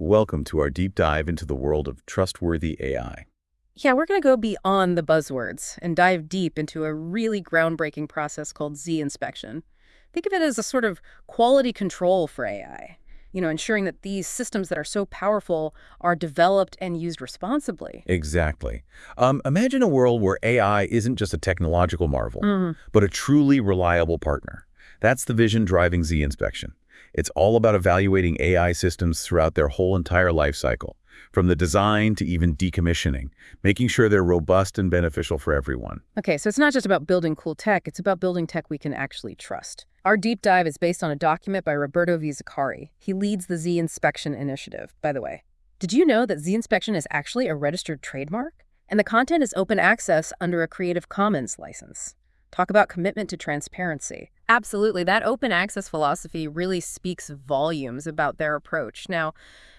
Welcome to our deep dive into the world of trustworthy AI. Yeah, we're going to go beyond the buzzwords and dive deep into a really groundbreaking process called Z-inspection. Think of it as a sort of quality control for AI, ensuring that these systems that are so powerful are developed and used responsibly. Exactly. Imagine a world where AI isn't just a technological marvel, Mhm. but a truly reliable partner. That's the vision driving Z-inspection. It's all about evaluating AI systems throughout their whole entire life cycle, from the design to even decommissioning, making sure they're robust and beneficial for everyone. Okay, so it's not just about building cool tech, it's about building tech we can actually trust. Our deep dive is based on a document by Roberto V. Zacari. He leads the Z-inspection initiative, by the way. Did you know that Z-inspection is actually a registered trademark? And the content is open access under a Creative Commons license. Talk about commitment to transparency. Absolutely, that open access philosophy really speaks volumes about their approach. Now,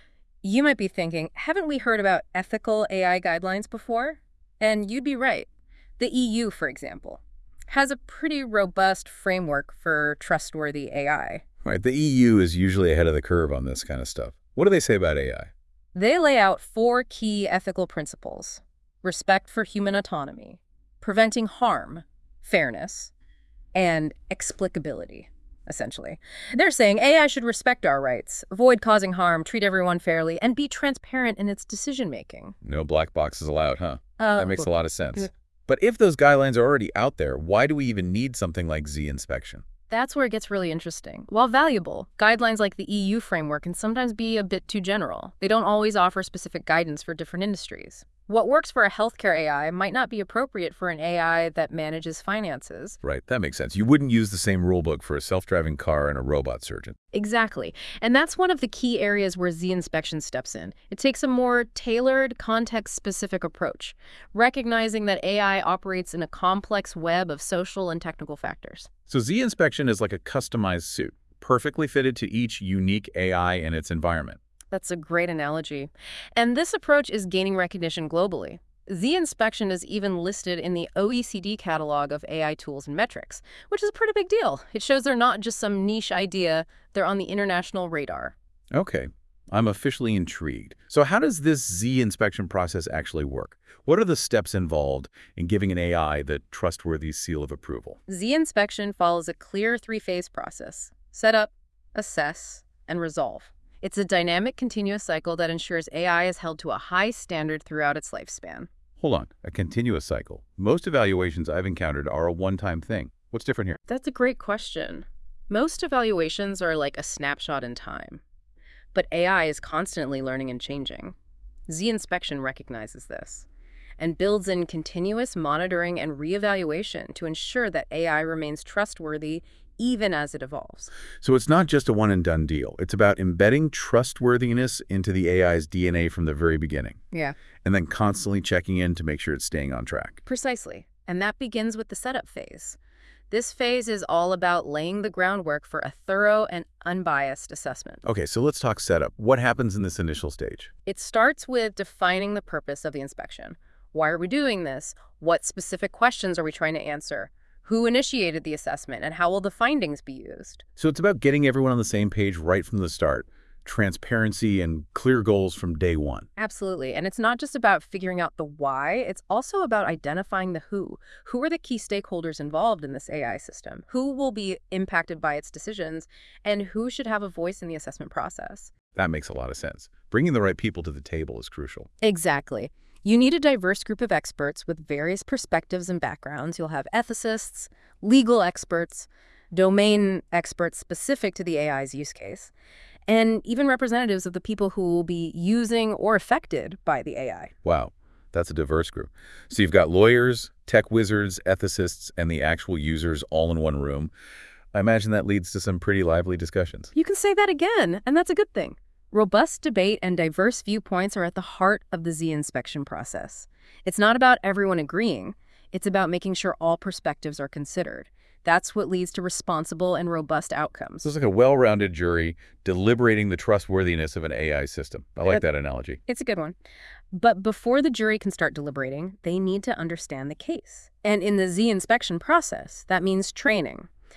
you might be thinking, haven't we heard about ethical AI guidelines before? And you'd be right. The EU, for example, has a pretty robust framework for trustworthy AI. Right, the EU is usually ahead of the curve on this kind of stuff. What do they say about AI? They lay out four key ethical principles: respect for human autonomy, preventing harm, fairness, and explicability, essentially. They're saying AI should respect our rights, avoid causing harm, treat everyone fairly, and be transparent in its decision-making. No black boxes allowed, huh? Uh, That makes a lot of sense. Good. But if those guidelines are already out there, why do we even need something like Z-inspection? That's where it gets really interesting. While valuable, guidelines like the EU framework can sometimes be a bit too general. They don't always offer specific guidance for different industries. What works for a healthcare AI might not be appropriate for an AI that manages finances. Right, that makes sense. You wouldn't use the same rulebook for a self-driving car and a robot surgeon. Exactly. And that's one of the key areas where Z-inspection steps in. It takes a more tailored, context-specific approach, recognizing that AI operates in a complex web of social and technical factors. So Z-inspection is like a customized suit, perfectly fitted to each unique AI and its environment. That's a great analogy. And this approach is gaining recognition globally. Z-inspection is even listed in the OECD catalog of AI tools and metrics, which is a pretty big deal. It shows they're not just some niche idea, they're on the international radar. Okay, I'm officially intrigued. So how does this Z-inspection process actually work? What are the steps involved in giving an AI the trustworthy seal of approval? Z-inspection follows a clear three-phase process: set up, assess, and resolve. It's a dynamic, continuous cycle that ensures AI is held to a high standard throughout its lifespan. Hold on, a continuous cycle. Most evaluations I've encountered are a one-time thing. What's different here? That's a great question. Most evaluations are like a snapshot in time, but AI is constantly learning and changing. Z-inspection recognizes this and builds in continuous monitoring and reevaluation to ensure that AI remains trustworthy even as it evolves. So it's not just a one-and-done deal. It's about embedding trustworthiness into the AI's DNA from the very beginning, Yeah, and then constantly checking in to make sure it's staying on track. precisely. And that begins with the setup phase. This phase is all about laying the groundwork for a thorough and unbiased assessment. Okay, so let's talk setup. What happens in this initial stage? It starts with defining the purpose of the inspection. Why are we doing this? What specific questions are we trying to answer? Who initiated the assessment, and how will the findings be used? So it's about getting everyone on the same page right from the start. Transparency and clear goals from day one. Absolutely. And it's not just about figuring out the why, it's also about identifying the who. Who are the key stakeholders involved in this AI system? Who will be impacted by its decisions? And who should have a voice in the assessment process? That makes a lot of sense. Bringing the right people to the table is crucial. Exactly. You need a diverse group of experts with various perspectives and backgrounds. You'll have ethicists, legal experts, domain experts specific to the AI's use case, and even representatives of the people who will be using or affected by the AI. Wow, that's a diverse group. So you've got lawyers, tech wizards, ethicists, and the actual users all in one room. I imagine that leads to some pretty lively discussions. You can say that again, and that's a good thing. Robust debate and diverse viewpoints are at the heart of the Z-inspection process. It's not about everyone agreeing. It's about making sure all perspectives are considered. That's what leads to responsible and robust outcomes. So it's like a well-rounded jury deliberating the trustworthiness of an AI system. I like that analogy. It's a good one. But before the jury can start deliberating, they need to understand the case. And in the Z-inspection process, that means training.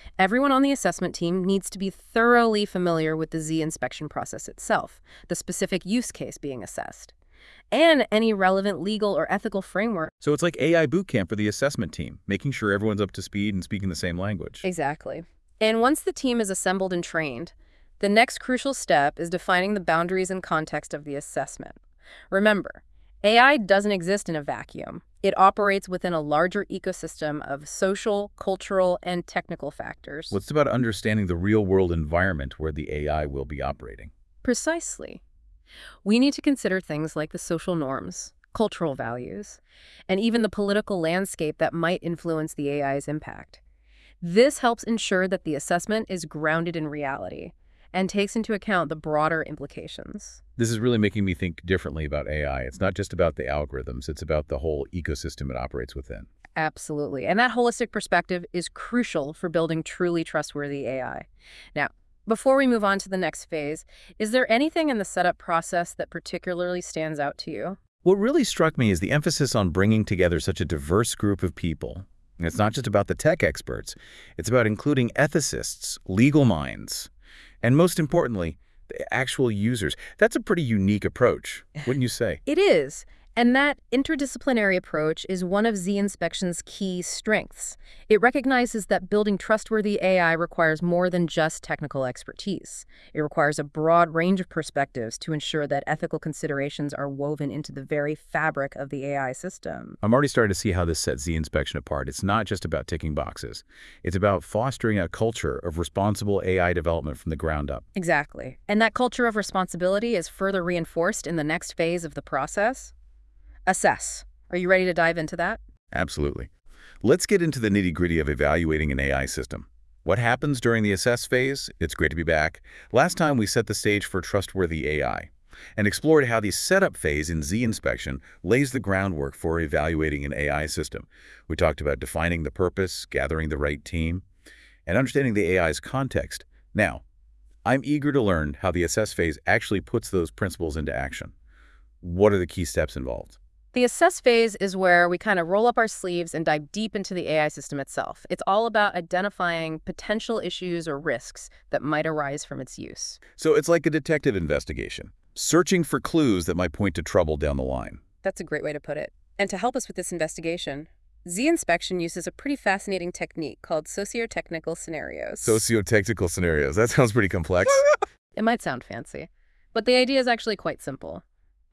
Everyone on the assessment team needs to be thoroughly familiar with the Z inspection process itself, the specific use case being assessed, and any relevant legal or ethical framework. So it's like AI boot camp for the assessment team, making sure everyone's up to speed and speaking the same language. Exactly. And once the team is assembled and trained, the next crucial step is defining the boundaries and context of the assessment. Remember, AI doesn't exist in a vacuum. It operates within a larger ecosystem of social, cultural, and technical factors. What's about understanding the real-world environment where the AI will be operating? Precisely. We need to consider things like the social norms, cultural values, and even the political landscape that might influence the AI's impact. This helps ensure that the assessment is grounded in reality and takes into account the broader implications. This is really making me think differently about AI. It's not just about the algorithms, it's about the whole ecosystem it operates within. Absolutely. And that holistic perspective is crucial for building truly trustworthy AI. Now, before we move on to the next phase, is there anything in the setup process that particularly stands out to you? What really struck me is the emphasis on bringing together such a diverse group of people. And it's not just about the tech experts. It's about including ethicists, legal minds, and most importantly, the actual users. That's a pretty unique approach, wouldn't you say? It is. And that interdisciplinary approach is one of Z Inspection's key strengths. It recognizes that building trustworthy AI requires more than just technical expertise. It requires a broad range of perspectives to ensure that ethical considerations are woven into the very fabric of the AI system. I'm already starting to see how this sets Z Inspection apart. It's not just about ticking boxes. It's about fostering a culture of responsible AI development from the ground up. Exactly. And that culture of responsibility is further reinforced in the next phase of the process. Assess. Are you ready to dive into that? Absolutely. Let's get into the nitty-gritty of evaluating an AI system. What happens during the assess phase? It's great to be back. Last time we set the stage for trustworthy AI and explored how the setup phase in Z Inspection lays the groundwork for evaluating an AI system. We talked about defining the purpose, gathering the right team, and understanding the AI's context. Now, I'm eager to learn how the assess phase actually puts those principles into action. What are the key steps involved? The assess phase is where we kind of roll up our sleeves and dive deep into the AI system itself. It's all about identifying potential issues or risks that might arise from its use. So it's like a detective investigation, searching for clues that might point to trouble down the line. That's a great way to put it. And to help us with this investigation, Z Inspection uses a pretty fascinating technique called socio-technical scenarios. Socio-technical scenarios. That sounds pretty complex. It might sound fancy, but the idea is actually quite simple.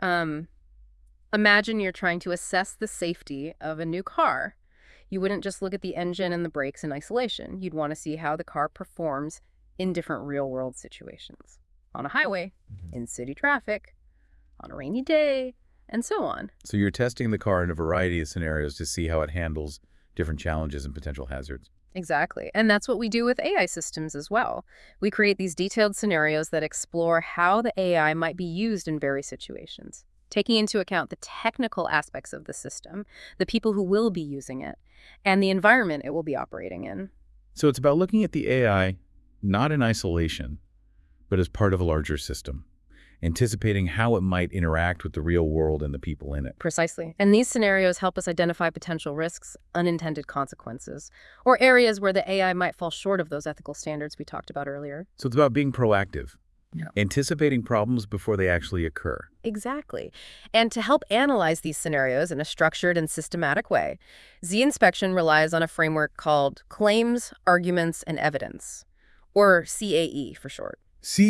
Imagine you're trying to assess the safety of a new car. You wouldn't just look at the engine and the brakes in isolation. You'd want to see how the car performs in different real-world situations. On a highway, in city traffic, on a rainy day, and so on. So you're testing the car in a variety of scenarios to see how it handles different challenges and potential hazards. Exactly. And that's what we do with AI systems as well. We create these detailed scenarios that explore how the AI might be used in various situations, taking into account the technical aspects of the system, the people who will be using it, and the environment it will be operating in. So it's about looking at the AI not in isolation, but as part of a larger system, anticipating how it might interact with the real world and the people in it. Precisely. And these scenarios help us identify potential risks, unintended consequences, or areas where the AI might fall short of those ethical standards we talked about earlier. So it's about being proactive. Yeah. Anticipating problems before they actually occur. Exactly. And to help analyze these scenarios in a structured and systematic way, Z Inspection relies on a framework called Claims, Arguments, and Evidence, or CAE for short.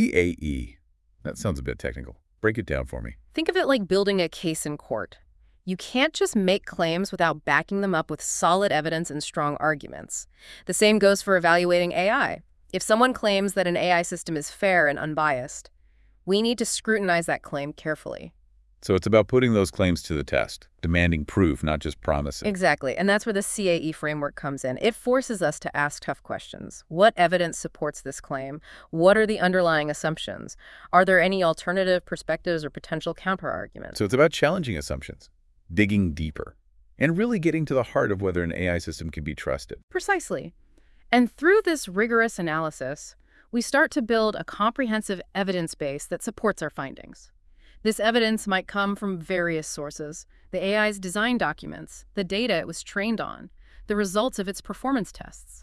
CAE. That sounds a bit technical. Break it down for me. Think of it like building a case in court. You can't just make claims without backing them up with solid evidence and strong arguments. The same goes for evaluating AI. If someone claims that an AI system is fair and unbiased, we need to scrutinize that claim carefully. So it's about putting those claims to the test, demanding proof, not just promises. Exactly, and that's where the CAE framework comes in. It forces us to ask tough questions. What evidence supports this claim? What are the underlying assumptions? Are there any alternative perspectives or potential counterarguments? So it's about challenging assumptions, digging deeper, and really getting to the heart of whether an AI system can be trusted. Precisely. And through this rigorous analysis, we start to build a comprehensive evidence base that supports our findings. This evidence might come from various sources: the AI's design documents, the data it was trained on, the results of its performance tests,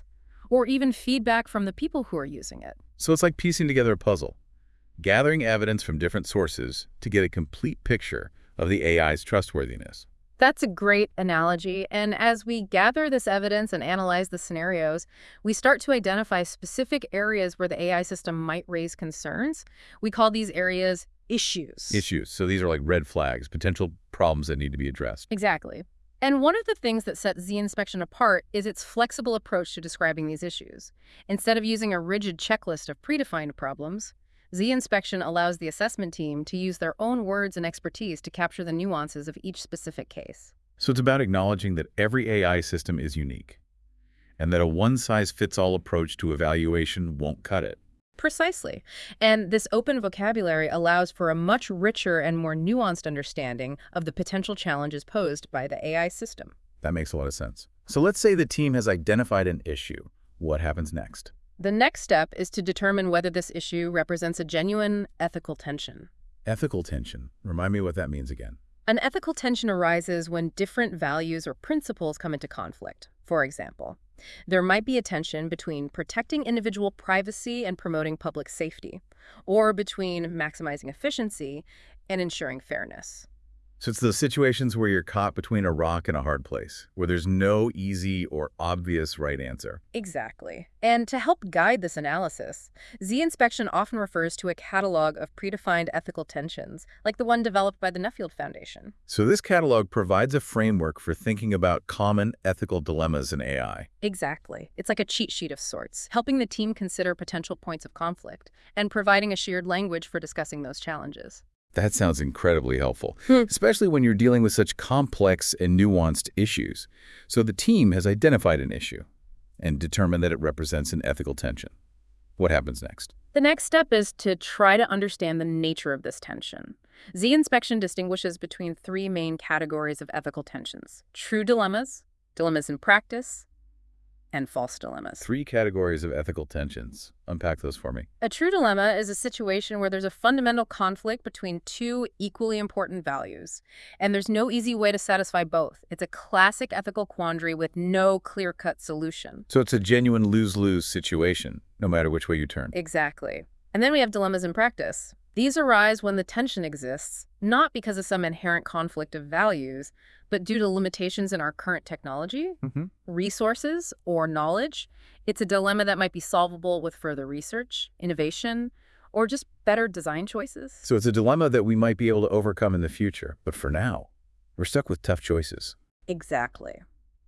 or even feedback from the people who are using it. So it's like piecing together a puzzle, gathering evidence from different sources to get a complete picture of the AI's trustworthiness. That's a great analogy, and as we gather this evidence and analyze the scenarios, we start to identify specific areas where the AI system might raise concerns. We call these areas issues. Issues. So these are like red flags, potential problems that need to be addressed. Exactly. And one of the things that sets Z-Inspection apart is its flexible approach to describing these issues. Instead of using a rigid checklist of predefined problems, Z-Inspection allows the assessment team to use their own words and expertise to capture the nuances of each specific case. So it's about acknowledging that every AI system is unique, and that a one-size-fits-all approach to evaluation won't cut it. Precisely. And this open vocabulary allows for a much richer and more nuanced understanding of the potential challenges posed by the AI system. That makes a lot of sense. So let's say the team has identified an issue. What happens next? The next step is to determine whether this issue represents a genuine ethical tension. Ethical tension. Remind me what that means again. An ethical tension arises when different values or principles come into conflict. For example, there might be a tension between protecting individual privacy and promoting public safety, or between maximizing efficiency and ensuring fairness. So it's those situations where you're caught between a rock and a hard place, where there's no easy or obvious right answer. Exactly. And to help guide this analysis, Z-Inspection often refers to a catalog of predefined ethical tensions, like the one developed by the Nuffield Foundation. So this catalog provides a framework for thinking about common ethical dilemmas in AI. Exactly. It's like a cheat sheet of sorts, helping the team consider potential points of conflict and providing a shared language for discussing those challenges. That sounds incredibly helpful, especially when you're dealing with such complex and nuanced issues. So the team has identified an issue and determined that it represents an ethical tension. What happens next? The next step is to try to understand the nature of this tension. Z-Inspection distinguishes between three main categories of ethical tensions: true dilemmas, dilemmas in practice, and false dilemmas. Three categories of ethical tensions. Unpack those for me. A true dilemma is a situation where there's a fundamental conflict between two equally important values, and there's no easy way to satisfy both. It's a classic ethical quandary with no clear-cut solution. So it's a genuine lose-lose situation, no matter which way you turn. Exactly. And then we have dilemmas in practice. These arise when the tension exists, not because of some inherent conflict of values, but due to limitations in our current technology, resources, or knowledge. It's a dilemma that might be solvable with further research, innovation, or just better design choices. So it's a dilemma that we might be able to overcome in the future. But for now, we're stuck with tough choices. Exactly.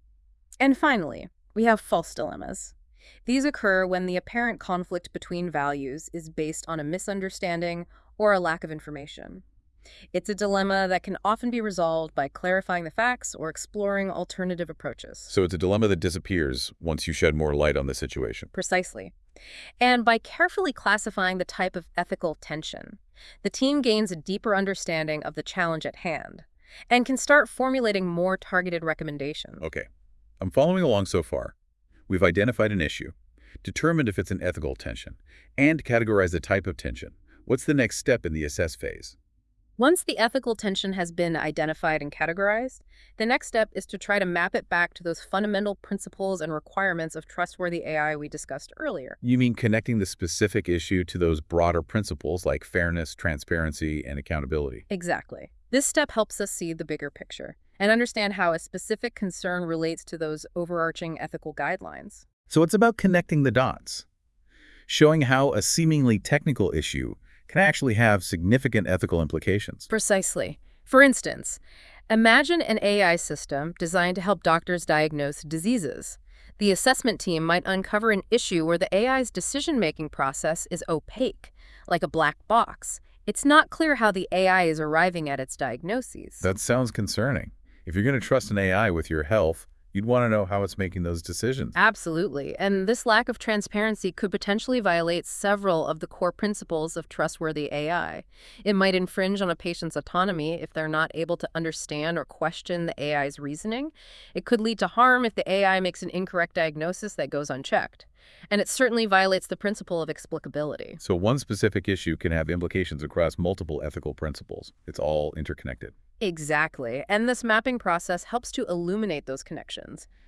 And finally, we have false dilemmas. These occur when the apparent conflict between values is based on a misunderstanding or a lack of information. It's a dilemma that can often be resolved by clarifying the facts or exploring alternative approaches. So it's a dilemma that disappears once you shed more light on the situation. Precisely. And by carefully classifying the type of ethical tension, the team gains a deeper understanding of the challenge at hand and can start formulating more targeted recommendations. Okay, I'm following along so far. We've identified an issue, determined if it's an ethical tension, and categorized the type of tension. What's the next step in the assess phase? Once the ethical tension has been identified and categorized, the next step is to try to map it back to those fundamental principles and requirements of trustworthy AI we discussed earlier. You mean connecting the specific issue to those broader principles like fairness, transparency, and accountability? Exactly. This step helps us see the bigger picture and understand how a specific concern relates to those overarching ethical guidelines. So it's about connecting the dots, showing how a seemingly technical issue can actually have significant ethical implications. Precisely. For instance, imagine an AI system designed to help doctors diagnose diseases. The assessment team might uncover an issue where the AI's decision-making process is opaque, like a black box. It's not clear how the AI is arriving at its diagnoses. That sounds concerning. If you're going to trust an AI with your health, you'd want to know how it's making those decisions. Absolutely. And this lack of transparency could potentially violate several of the core principles of trustworthy AI. It might infringe on a patient's autonomy if they're not able to understand or question the AI's reasoning. It could lead to harm if the AI makes an incorrect diagnosis that goes unchecked. And it certainly violates the principle of explicability. So one specific issue can have implications across multiple ethical principles. It's all interconnected. Exactly. And this mapping process helps to illuminate those connections,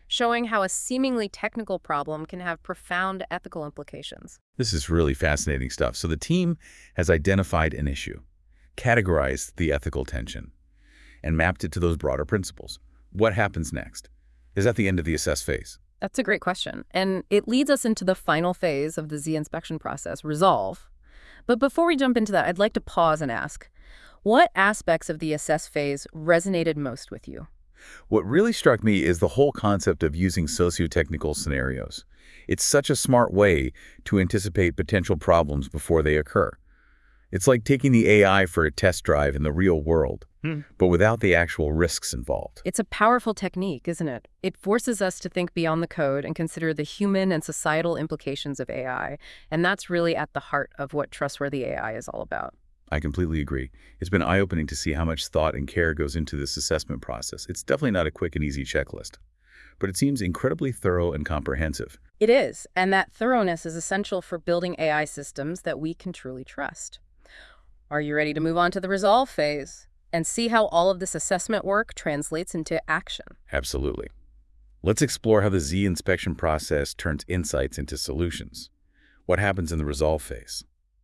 showing how a seemingly technical problem can have profound ethical implications. This is really fascinating stuff. So the team has identified an issue, categorized the ethical tension, and mapped it to those broader principles. What happens next? Is that the end of the assess phase? That's a great question, and it leads us into the final phase of the Z inspection process, resolve. But before we jump into that, I'd like to pause and ask, what aspects of the assess phase resonated most with you? What really struck me is the whole concept of using socio-technical scenarios. It's such a smart way to anticipate potential problems before they occur. It's like taking the AI for a test drive in the real world, but without the actual risks involved. It's a powerful technique, isn't it? It forces us to think beyond the code and consider the human and societal implications of AI, and that's really at the heart of what trustworthy AI is all about. I completely agree. It's been eye-opening to see how much thought and care goes into this assessment process. It's definitely not a quick and easy checklist, but it seems incredibly thorough and comprehensive. It is, and that thoroughness is essential for building AI systems that we can truly trust. Are you ready to move on to the resolve phase and see how all of this assessment work translates into action? Absolutely. Let's explore how the Z inspection process turns insights into solutions. What happens in the resolve phase?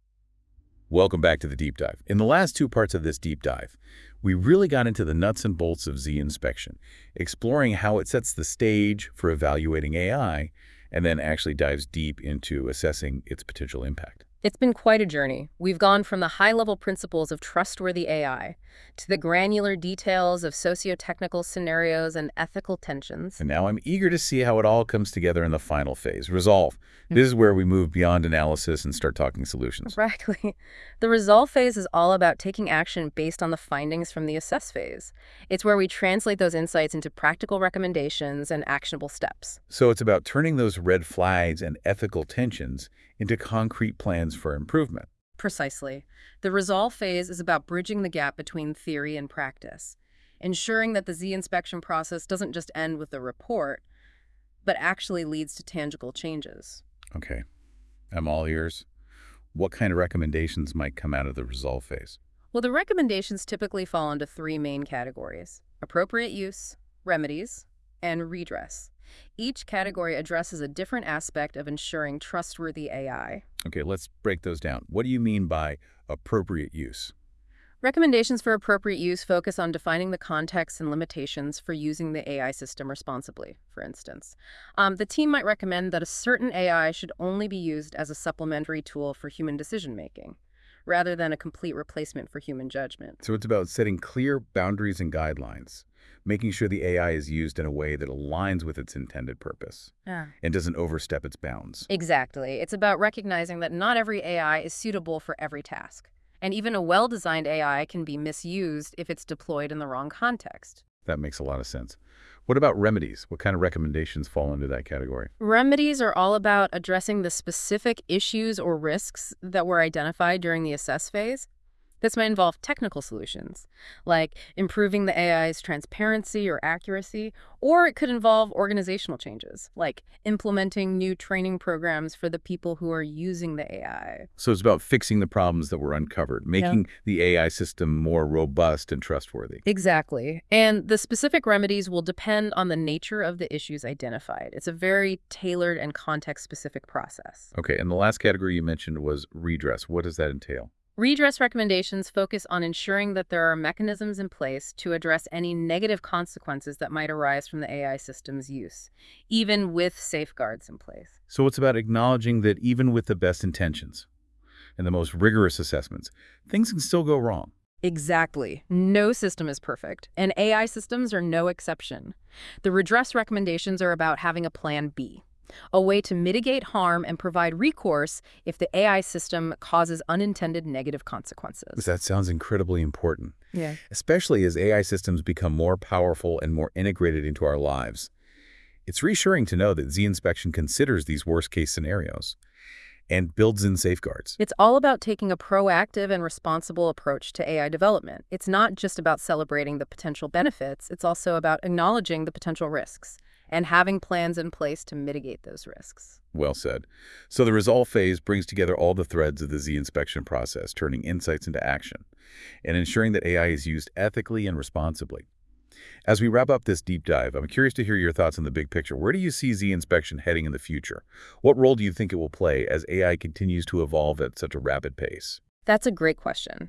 Welcome back to the deep dive. In the last two parts of this deep dive, we really got into the nuts and bolts of Z inspection, exploring how it sets the stage for evaluating AI, and then actually dives deep into assessing its potential impact. It's been quite a journey. We've gone from the high-level principles of trustworthy AI to the granular details of socio-technical scenarios and ethical tensions. And now I'm eager to see how it all comes together in the final phase, resolve. This is where we move beyond analysis and start talking solutions. Exactly. The resolve phase is all about taking action based on the findings from the assess phase. It's where we translate those insights into practical recommendations and actionable steps. So it's about turning those red flags and ethical tensions into concrete plans for improvement. Precisely. The resolve phase is about bridging the gap between theory and practice, ensuring that the Z inspection process doesn't just end with a report, but actually leads to tangible changes. Okay, I'm all ears. What kind of recommendations might come out of the resolve phase? Well, the recommendations typically fall into three main categories: appropriate use, remedies, and redress. Each category addresses a different aspect of ensuring trustworthy AI. Okay, let's break those down. What do you mean by appropriate use? Recommendations for appropriate use focus on defining the context and limitations for using the AI system responsibly, for instance. The team might recommend that a certain AI should only be used as a supplementary tool for human decision-making, rather than a complete replacement for human judgment. So it's about setting clear boundaries and guidelines, making sure the AI is used in a way that aligns with its intended purpose and doesn't overstep its bounds. Exactly. It's about recognizing that not every AI is suitable for every task. And even a well-designed AI can be misused if it's deployed in the wrong context. That makes a lot of sense. What about remedies? What kind of recommendations fall into that category? Remedies are all about addressing the specific issues or risks that were identified during the assess phase. This might involve technical solutions, like improving the AI's transparency or accuracy, or it could involve organizational changes, like implementing new training programs for the people who are using the AI. So it's about fixing the problems that were uncovered, making the AI system more robust and trustworthy. Exactly. And the specific remedies will depend on the nature of the issues identified. It's a very tailored and context-specific process. Okay, and the last category you mentioned was redress. What does that entail? Redress recommendations focus on ensuring that there are mechanisms in place to address any negative consequences that might arise from the AI system's use, even with safeguards in place. So it's about acknowledging that even with the best intentions and the most rigorous assessments, things can still go wrong. Exactly. No system is perfect, and AI systems are no exception. The redress recommendations are about having a plan B, a way to mitigate harm and provide recourse if the AI system causes unintended negative consequences. That sounds incredibly important, Yeah. especially as AI systems become more powerful and more integrated into our lives. It's reassuring to know that Z inspection considers these worst-case scenarios and builds in safeguards. It's all about taking a proactive and responsible approach to AI development. It's not just about celebrating the potential benefits, it's also about acknowledging the potential risks and having plans in place to mitigate those risks. Well said. So the resolve phase brings together all the threads of the Z inspection process, turning insights into action and ensuring that AI is used ethically and responsibly. As we wrap up this deep dive, I'm curious to hear your thoughts on the big picture. Where do you see Z inspection heading in the future? What role do you think it will play as AI continues to evolve at such a rapid pace? That's a great question.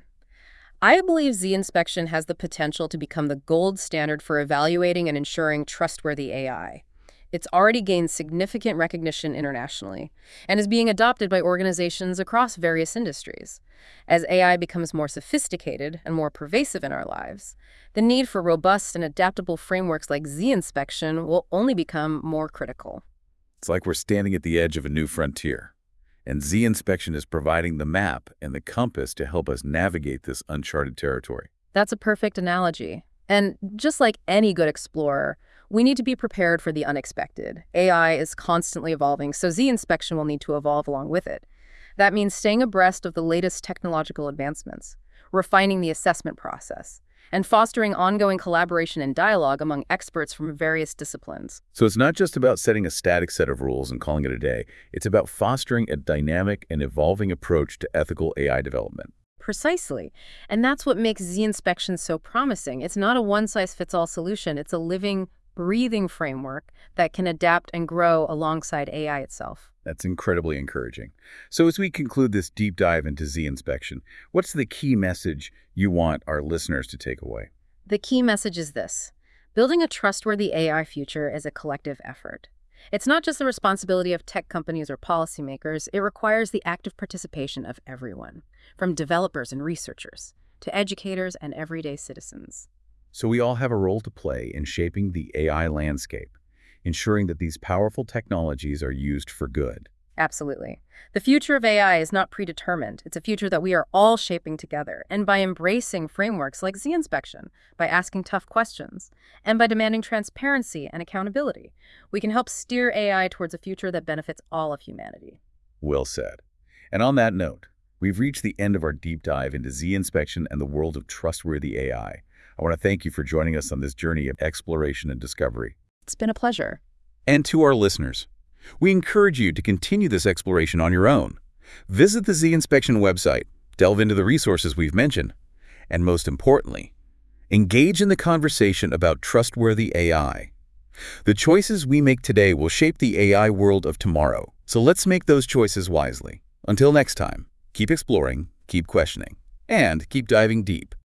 I believe Z inspection has the potential to become the gold standard for evaluating and ensuring trustworthy AI. It's already gained significant recognition internationally and is being adopted by organizations across various industries. As AI becomes more sophisticated and more pervasive in our lives, the need for robust and adaptable frameworks like Z inspection will only become more critical. It's like we're standing at the edge of a new frontier, and Z inspection is providing the map and the compass to help us navigate this uncharted territory. That's a perfect analogy. And just like any good explorer, we need to be prepared for the unexpected. AI is constantly evolving, so Z inspection will need to evolve along with it. That means staying abreast of the latest technological advancements, refining the assessment process, and fostering ongoing collaboration and dialogue among experts from various disciplines. So it's not just about setting a static set of rules and calling it a day. It's about fostering a dynamic and evolving approach to ethical AI development. Precisely. And that's what makes Z inspection so promising. It's not a one-size-fits-all solution. It's a living, breathing framework that can adapt and grow alongside AI itself. That's incredibly encouraging. So as we conclude this deep dive into Z inspection, what's the key message you want our listeners to take away? The key message is this: building a trustworthy AI future is a collective effort. It's not just the responsibility of tech companies or policymakers. It requires the active participation of everyone, from developers and researchers to educators and everyday citizens. So we all have a role to play in shaping the AI landscape, ensuring that these powerful technologies are used for good. Absolutely. The future of AI is not predetermined. It's a future that we are all shaping together. And by embracing frameworks like Z inspection, by asking tough questions, and by demanding transparency and accountability, we can help steer AI towards a future that benefits all of humanity. Well said. And on that note, we've reached the end of our deep dive into Z inspection and the world of trustworthy AI. I want to thank you for joining us on this journey of exploration and discovery. It's been a pleasure. And to our listeners, we encourage you to continue this exploration on your own. Visit the Z Inspection website, delve into the resources we've mentioned, and most importantly, engage in the conversation about trustworthy AI. The choices we make today will shape the AI world of tomorrow, so let's make those choices wisely. Until next time, keep exploring, keep questioning, and keep diving deep.